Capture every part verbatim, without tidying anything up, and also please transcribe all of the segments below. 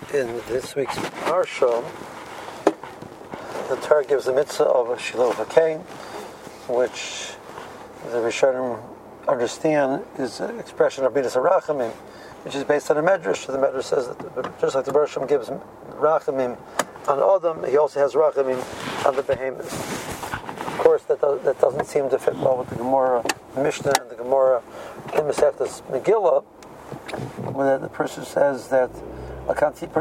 In this week's Parsha, the Torah gives the mitzvah of a Shiloh HaKain, which the Rishonim understand is an expression of Midas HaRachamim, which is based on a Medrash. The Medrash says that just like the Bershom gives Rachamim on Adam, he also has Rachamim on the behemoths. Of course, that, does, that doesn't seem to fit well with the Gemara Mishnah and the Gemara in Masechtas Megillah, where the person says that so,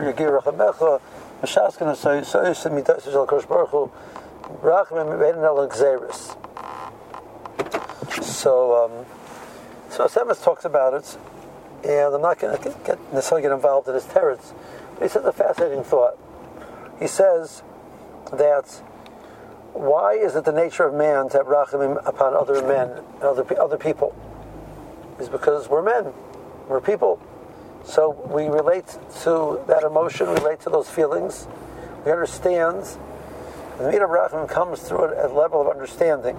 um, so Semes talks about it, and I'm not going to get necessarily get involved in his teretz, but he says a fascinating thought. He says that why is it the nature of man to have rachamim upon other men and other other people? It's because we're men, we're people. So we relate to that emotion, relate to those feelings. We understand. The Midah Rachamim comes through a level of understanding.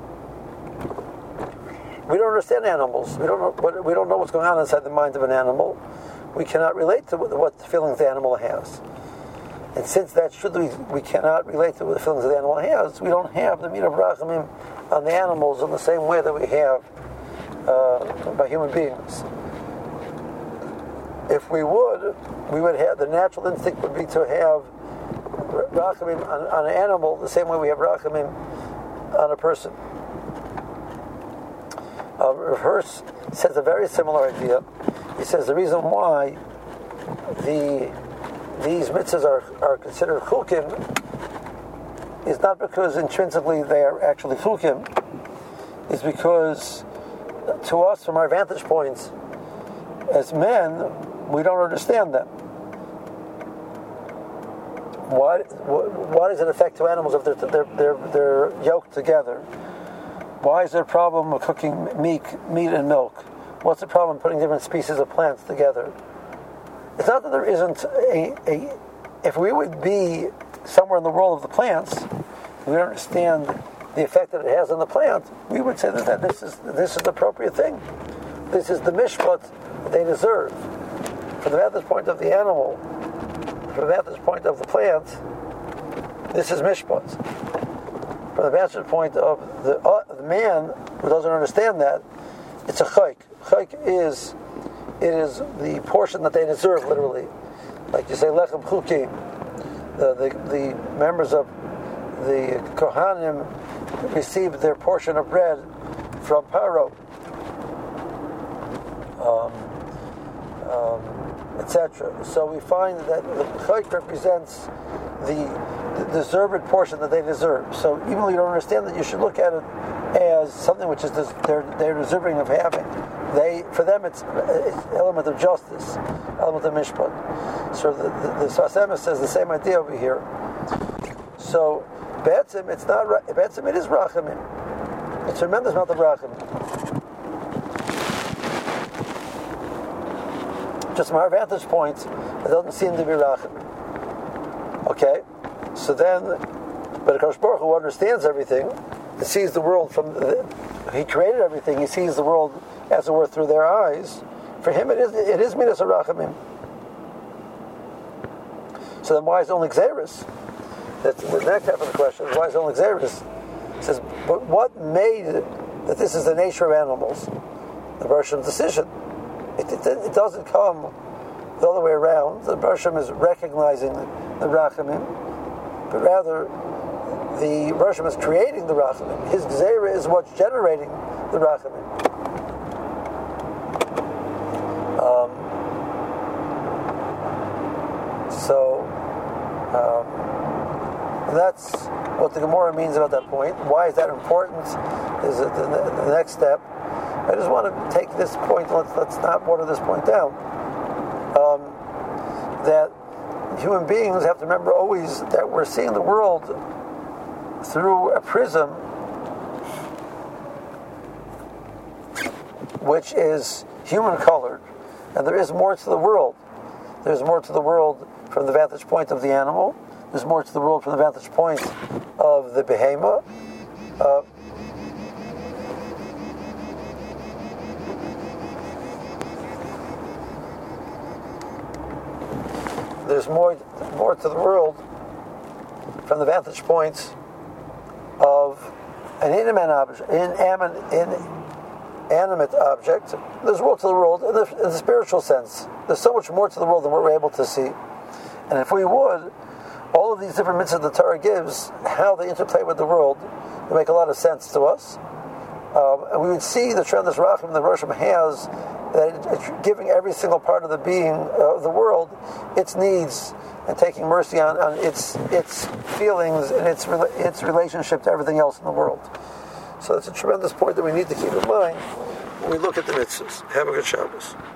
We don't understand animals. We don't know what, we don't know what's going on inside the mind of an animal. We cannot relate to what the feelings the animal has. And since that's true, we, we cannot relate to what the feelings the animal has, we don't have the Midah Rachamim on the animals in the same way that we have uh, by human beings. If we would, we would have, the natural instinct would be to have rachamim on, on an animal the same way we have rachamim on a person. Uh, Rav Hirsch says a very similar idea. He says the reason why the these mitzvahs are, are considered chukim is not because intrinsically they are actually chukim, it's because to us, from our vantage points as men, we don't understand them. Why, why does it affect two animals if they're, they're, they're, they're yoked together? Why is there a problem with cooking meat, meat and milk? What's the problem putting different species of plants together? It's not that there isn't a, a... If we would be somewhere in the world of the plants, we don't understand the effect that it has on the plant, we would say that, that this is this is the appropriate thing. This is the mishpat they deserve. From the vantage point of the animal, from the vantage point of the plant, this is mishpat. From the vantage point of the, uh, the man who doesn't understand that, it's a chayk. Chayk is it is the portion that they deserve, literally. Like you say, lechem chukim. The, the the members of the Kohanim received their portion of bread from Paro. Um, um, et cetera. So we find that the chayk represents the, the deserved portion that they deserve. So even though you don't understand that, you should look at it as something which is des- they're they're deserving of having. They for them it's an element of justice, element of mishpat. So the the, the Sfas Emes says the same idea over here. So be'etzim it's not be'etzim it is rachamim. It's a tremendous amount of rachamim. Just from our vantage point, it doesn't seem to be rachamim. Okay, so then, but HaKadosh Baruch Hu understands everything. He sees the world from the, he created everything. He sees the world as it were through their eyes. For him, it is it is midas harachamim. So then, why is it only Xeris? That's the next half of the question. Is why is it only Xeris? It says, but what made it that this is the nature of animals? The Bershom decision. It, it, it doesn't come the other way around. The Bershom is recognizing the rachamim, but rather the Bershom is creating the rachamim. His gzeira is what's generating the rachamim. Um, so um, that's what the Gemara means about that point. Why is that important? Is it the, the next step? I just want to take this point. Let's let's not water this point down. Um, that human beings have to remember always that we're seeing the world through a prism which is human colored, and there is more to the world. There's more to the world from the vantage point of the animal. There's more to the world from the vantage point of the behemoth. Uh, there's more more to the world from the vantage point of an inanimate object, inanimate object. There's more to the world in the, in the spiritual sense. There's so much more to the world than what we're able to see. And if we would, all of these different mitzvahs the Torah gives, how they interplay with the world, they make a lot of sense to us. Um, and we would see the tremendous rachim the Rosh Hashanah has, that it's giving every single part of the being uh, of the world its needs and taking mercy on, on its its feelings and its its relationship to everything else in the world. So it's a tremendous point that we need to keep in mind when we look at the mitzvahs. Have a good Shabbos.